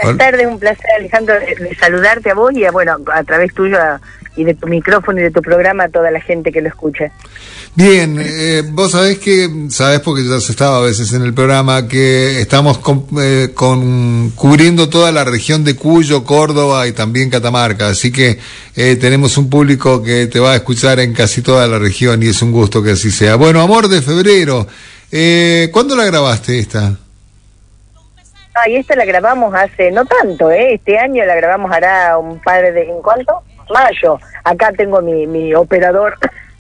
Buenas tardes, un placer, Alejandro, de saludarte a vos y a través tuyo y de tu micrófono y de tu programa a toda la gente que lo escucha. Bien, vos sabés porque ya se estaba a veces en el programa, que estamos cubriendo toda la región de Cuyo, Córdoba y también Catamarca, así que tenemos un público que te va a escuchar en casi toda la región y es un gusto que así sea. Bueno, Amor de Febrero, ¿cuándo la grabaste esta? Y esta la grabamos hace no tanto, este año la grabamos hará un par de... ¿En cuánto? Mayo. Acá tengo mi operador.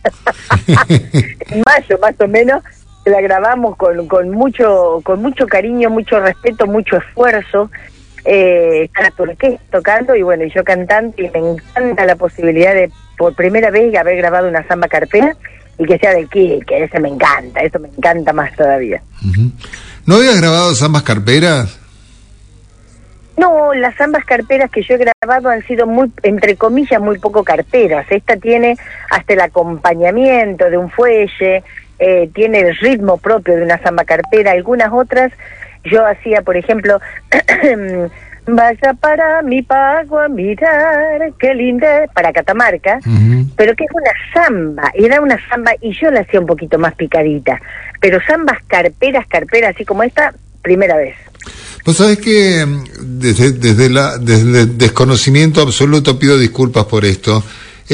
En mayo más o menos la grabamos con mucho cariño, mucho respeto, mucho esfuerzo. Está la orquesta tocando y bueno, y yo cantante, y me encanta la posibilidad de por primera vez haber grabado una samba carpera y que sea del Quique, eso me encanta más todavía. Uh-huh. ¿No habías grabado zambas carperas? No, las zambas carperas que yo he grabado han sido muy, entre comillas, muy poco carperas. Esta tiene hasta el acompañamiento de un fuelle, tiene el ritmo propio de una zamba carpera. Algunas otras yo hacía, por ejemplo, vaya para mi pago a mirar, qué linda, para Catamarca, pero que es una samba, era una samba y yo la hacía un poquito más picadita. Pero zambas carperas, así como esta, primera vez. Vos sabés que desde el desconocimiento absoluto pido disculpas por esto.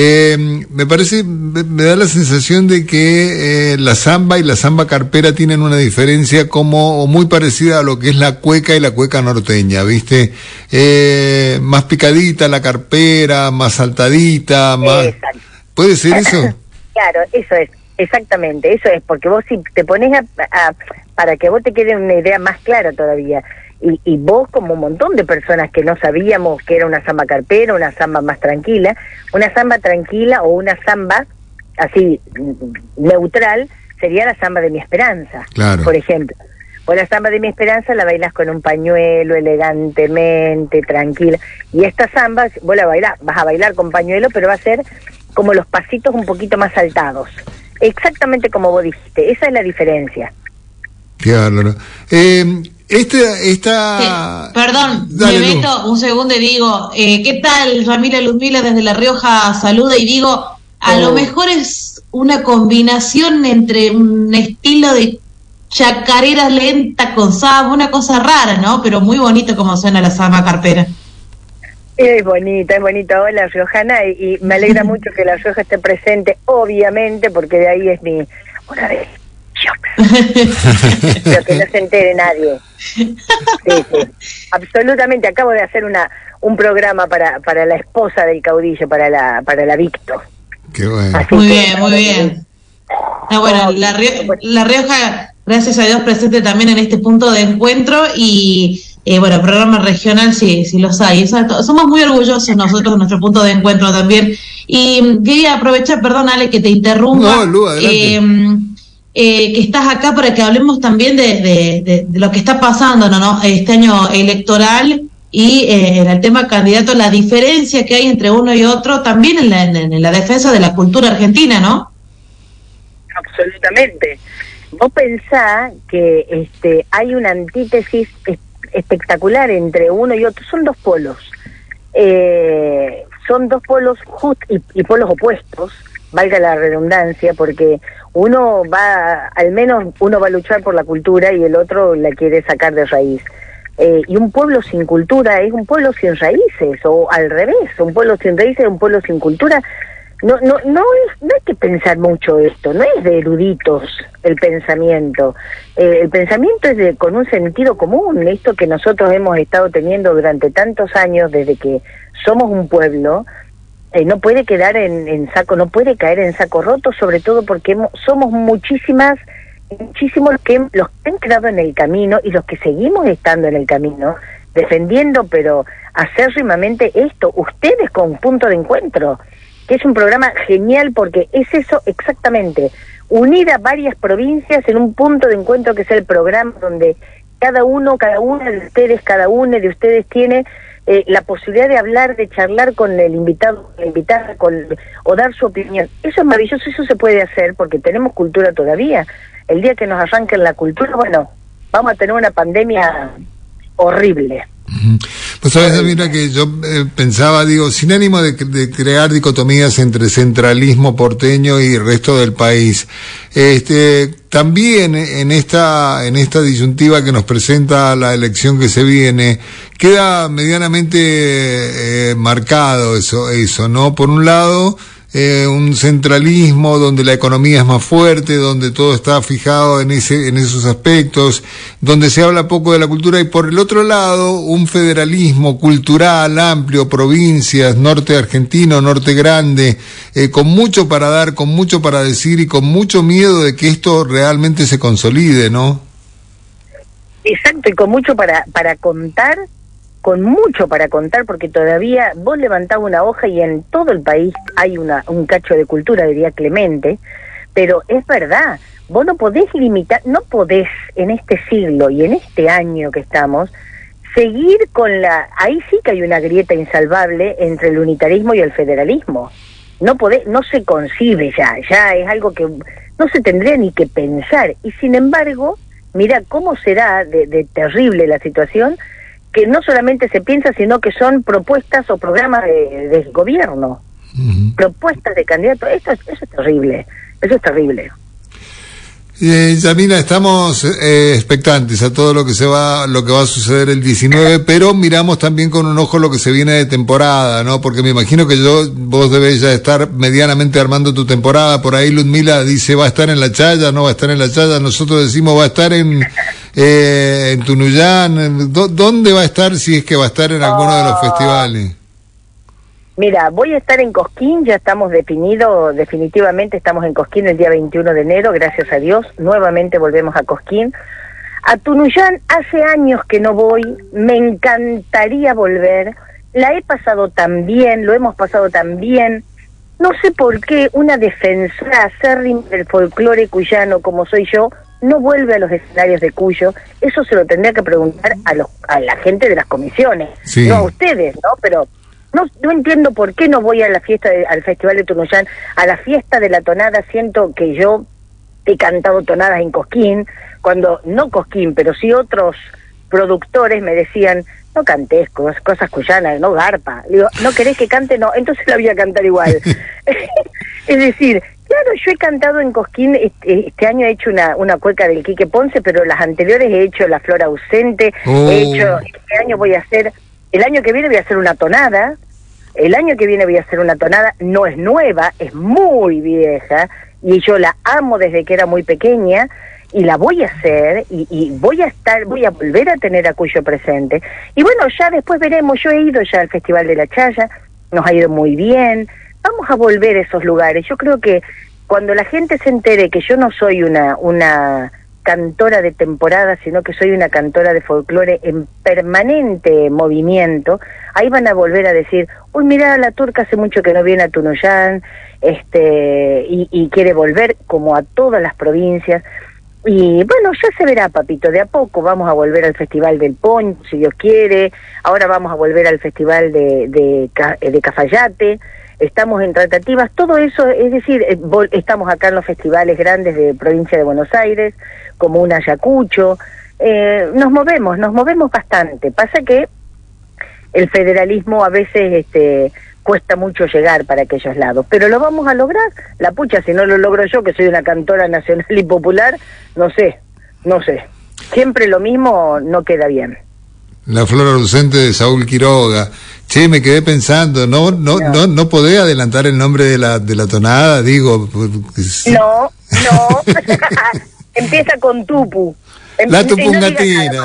Me da la sensación de que la samba y la samba carpera tienen una diferencia como muy parecida a lo que es la cueca y la cueca norteña, ¿viste? Más picadita la carpera, más saltadita, más... Exacto. ¿Puede ser eso? Claro, eso es, exactamente, eso es, porque vos si te pones para que vos te quede una idea más clara todavía, y vos como un montón de personas que no sabíamos que era una samba carpera, una samba más tranquila, una samba tranquila o una samba así neutral sería la samba de mi esperanza, claro. Por ejemplo. O la samba de mi esperanza la bailas con un pañuelo, elegantemente, tranquila, y esta samba vos vas a bailar con pañuelo, pero va a ser como los pasitos un poquito más saltados, exactamente como vos dijiste, esa es la diferencia. Claro. Perdón, dale, me meto un segundo y digo, ¿qué tal familia Ludmila desde La Rioja? Saluda y digo, a lo mejor es una combinación entre un estilo de chacarera lenta con samba, una cosa rara, ¿no? Pero muy bonito como suena la samba carpera. Es bonita, hola riojana, y me alegra mucho que La Rioja esté presente, obviamente, porque de ahí es una vez. Pero que no se entere nadie. Sí. Absolutamente, acabo de hacer un programa para la esposa del caudillo, para la Víctor. Qué bueno. Así muy que, bien. Bueno, la Rioja, gracias a Dios, presente también en este punto de encuentro y bueno, programa regional sí los hay. Somos muy orgullosos nosotros de nuestro punto de encuentro también. Y quería aprovechar, perdón Ale, que te interrumpa. No, Lu, adelante. Que estás acá para que hablemos también de lo que está pasando, ¿no? Este año electoral y en el tema candidato, la diferencia que hay entre uno y otro, también en la defensa de la cultura argentina, ¿no? Absolutamente. Vos pensás que hay una antítesis espectacular entre uno y otro, son dos polos. Son dos polos y polos opuestos, valga la redundancia, porque al menos uno va a luchar por la cultura y el otro la quiere sacar de raíz. Y un pueblo sin cultura es un pueblo sin raíces, o al revés, un pueblo sin raíces es un pueblo sin cultura. No hay que pensar mucho esto, no es de eruditos el pensamiento. El pensamiento es con un sentido común, esto que nosotros hemos estado teniendo durante tantos años desde que somos un pueblo. No puede quedar no puede caer en saco roto, sobre todo porque somos muchísimos los que han quedado en el camino y los que seguimos estando en el camino, defendiendo, pero acérrimamente esto, ustedes con Punto de Encuentro, que es un programa genial porque es eso exactamente, unir a varias provincias en un punto de encuentro que es el programa donde cada uno de ustedes tiene la posibilidad de hablar, de charlar con el invitado, la invitada, o dar su opinión. Eso es maravilloso, eso se puede hacer porque tenemos cultura todavía. El día que nos arranquen la cultura, bueno, vamos a tener una pandemia horrible. Pues sabes, mira que yo pensaba, digo, sin ánimo de crear dicotomías entre centralismo porteño y el resto del país, también en esta disyuntiva que nos presenta la elección que se viene, queda medianamente marcado eso, ¿no? Por un lado, un centralismo donde la economía es más fuerte, donde todo está fijado en esos aspectos, donde se habla poco de la cultura, y por el otro lado un federalismo cultural amplio, provincias, norte argentino, norte grande, con mucho para dar, con mucho para decir y con mucho miedo de que esto realmente se consolide, ¿no? Exacto, y con mucho para contar, con mucho para contar, porque todavía vos levantás una hoja y en todo el país hay un cacho de cultura, diría Clemente, pero es verdad, vos no podés limitar, no podés en este siglo y en este año que estamos, seguir ahí sí que hay una grieta insalvable entre el unitarismo y el federalismo. No se concibe ya es algo que no se tendría ni que pensar, y sin embargo, mira cómo será de terrible la situación, que no solamente se piensa, sino que son propuestas o programas del gobierno, propuestas de candidatos. Eso es terrible, eso es terrible. Yamila, estamos expectantes a todo lo que va a suceder el 19, pero miramos también con un ojo lo que se viene de temporada, ¿no? Porque me imagino que vos debés ya estar medianamente armando tu temporada. Por ahí Ludmila dice, va a estar en La Chaya, no va a estar en La Chaya. Nosotros decimos, va a estar en Tunuyán. ¿Dónde va a estar, si es que va a estar en alguno de los festivales? Mira, voy a estar en Cosquín, ya estamos definitivamente estamos en Cosquín el día 21 de enero, gracias a Dios, nuevamente volvemos a Cosquín. A Tunuyán hace años que no voy, me encantaría volver, la he pasado tan bien, lo hemos pasado tan bien, no sé por qué una defensora acérrima del folclore cuyano como soy yo, no vuelve a los escenarios de Cuyo. Eso se lo tendría que preguntar a la gente de las comisiones, sí. No a ustedes, ¿no? Pero no entiendo por qué no voy a la fiesta al Festival de Tunuyán, a la fiesta de la tonada. Siento que yo he cantado tonadas en Cosquín, cuando no Cosquín, pero sí otros productores me decían, no cantes cosas cuyanas, no garpa. Le digo, ¿no querés que cante? No, entonces la voy a cantar igual. Es decir, claro, yo he cantado en Cosquín, este año he hecho una cueca del Quique Ponce, pero las anteriores he hecho La Flor Ausente, el año que viene voy a hacer una tonada. El año que viene voy a hacer una tonada, no es nueva, es muy vieja, y yo la amo desde que era muy pequeña, y la voy a hacer, y voy a volver a tener a Cuyo presente. Y bueno, ya después veremos, yo he ido ya al Festival de La Chaya, nos ha ido muy bien, vamos a volver a esos lugares. Yo creo que cuando la gente se entere que yo no soy una cantora de temporada, sino que soy una cantora de folclore en permanente movimiento, ahí van a volver a decir, uy, mira, la turca hace mucho que no viene a Tunuyán, y quiere volver, como a todas las provincias. Y bueno, ya se verá, papito, de a poco vamos a volver al Festival del Poncho, si Dios quiere, ahora vamos a volver al Festival de Cafayate, estamos en tratativas, todo eso, es decir, estamos acá en los festivales grandes de provincia de Buenos Aires, como un Ayacucho, nos movemos bastante. Pasa que el federalismo a veces cuesta mucho llegar para aquellos lados, pero lo vamos a lograr. La pucha, si no lo logro yo, que soy una cantora nacional y popular, no sé, siempre lo mismo no queda bien. La Flor Ausente de Saúl Quiroga. Che, me quedé pensando, no podés adelantar el nombre de la tonada, digo. No. Empieza con Tupu. La Tupungatina,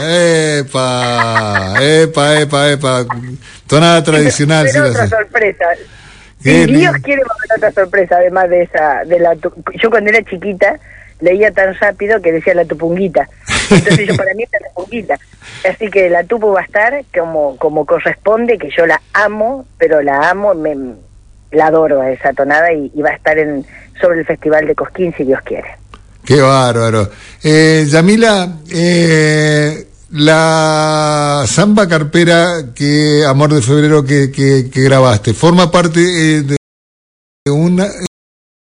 epa. Tonada tradicional. Pero otra sorpresa. Si Dios quiere, va a haber otra sorpresa, además de esa, yo cuando era chiquita leía tan rápido que decía la Tupunguita. Entonces yo para mí es la Tupunguita. Así que la Tupu va a estar como corresponde, que yo la amo, pero la adoro a esa tonada, y va a estar sobre el Festival de Cosquín, si Dios quiere. Qué bárbaro. Yamila, la samba carpera, Amor de Febrero, que grabaste, ¿forma parte de una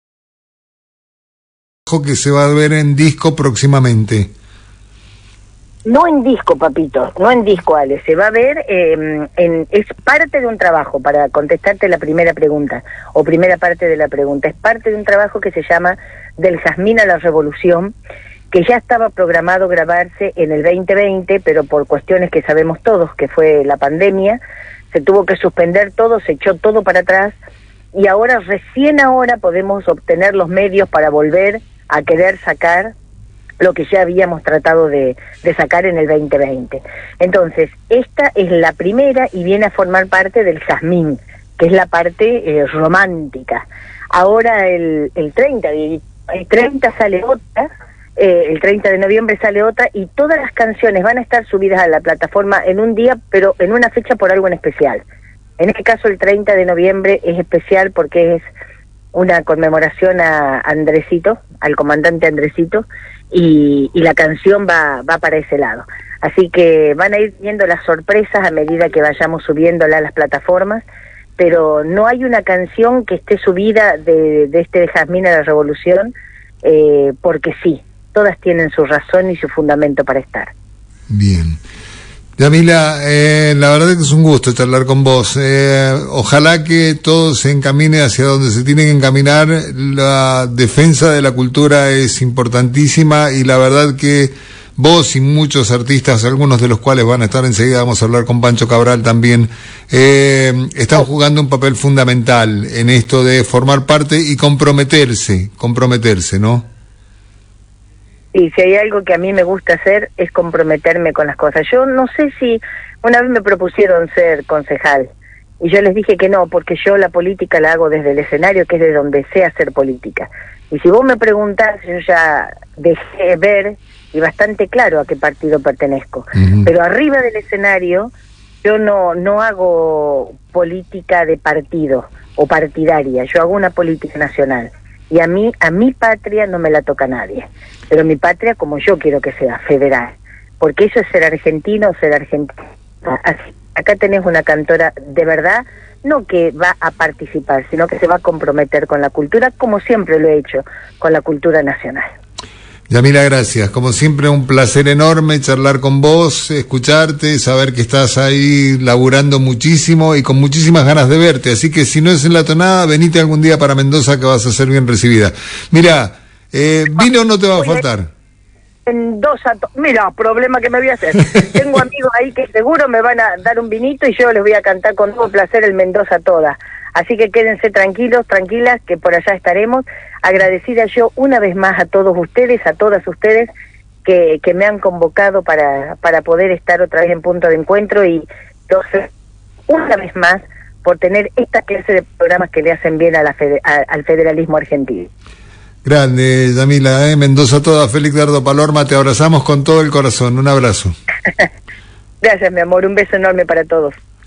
que se va a ver en disco próximamente? No en disco, papito, no en disco, Ale. Se va a ver, es parte de un trabajo, para contestarte la primera pregunta, o primera parte de la pregunta. Es parte de un trabajo que se llama Del Jazmín a la Revolución, que ya estaba programado grabarse en el 2020, pero por cuestiones que sabemos todos, que fue la pandemia, se tuvo que suspender todo, se echó todo para atrás, y ahora, recién ahora, podemos obtener los medios para volver a querer sacar lo que ya habíamos tratado de sacar en el 2020. Entonces, esta es la primera y viene a formar parte del Jazmín, que es la parte romántica. Ahora el 30 sale otra, el 30 de noviembre sale otra, y todas las canciones van a estar subidas a la plataforma en un día, pero en una fecha por algo en especial. En este caso, el 30 de noviembre es especial porque es una conmemoración a Andresito, al comandante Andresito, y la canción va para ese lado. Así que van a ir viendo las sorpresas a medida que vayamos subiéndola a las plataformas, pero no hay una canción que esté subida de este Jazmín a la Revolución, porque sí, todas tienen su razón y su fundamento para estar. Bien. Yamila, la verdad que es un gusto charlar con vos. Ojalá que todo se encamine hacia donde se tiene que encaminar. La defensa de la cultura es importantísima y la verdad que vos y muchos artistas, algunos de los cuales van a estar enseguida, vamos a hablar con Pancho Cabral también, están jugando un papel fundamental en esto de formar parte y comprometerse, ¿no? Y si hay algo que a mí me gusta hacer es comprometerme con las cosas. Yo no sé si una vez me propusieron ser concejal y yo les dije que no, porque yo la política la hago desde el escenario, que es de donde sé hacer política. Y si vos me preguntás, yo ya dejé ver y bastante claro a qué partido pertenezco. Pero arriba del escenario yo no hago política de partido o partidaria, yo hago una política nacional. Y a mi patria no me la toca nadie, pero mi patria como yo quiero que sea, federal, porque eso es ser argentino, ser argentina. Acá tenés una cantora de verdad, no que va a participar, sino que se va a comprometer con la cultura, como siempre lo he hecho, con la cultura nacional. Yamila, gracias. Como siempre, un placer enorme charlar con vos, escucharte, saber que estás ahí laburando muchísimo y con muchísimas ganas de verte. Así que si no es en La Tonada, venite algún día para Mendoza que vas a ser bien recibida. Mira, vino no te va a faltar. Mendoza, mira, problema que me voy a hacer. Tengo amigos ahí que seguro me van a dar un vinito y yo les voy a cantar con todo placer el Mendoza toda. Así que quédense tranquilos, tranquilas, que por allá estaremos. Agradecida yo una vez más a todos ustedes, a todas ustedes que me han convocado para poder estar otra vez en Punto de Encuentro, y entonces, una vez más, por tener esta clase de programas que le hacen bien a al federalismo argentino. Grande, Yamila, Mendoza toda, Félix Dardo Palorma, te abrazamos con todo el corazón. Un abrazo. Gracias, mi amor, un beso enorme para todos.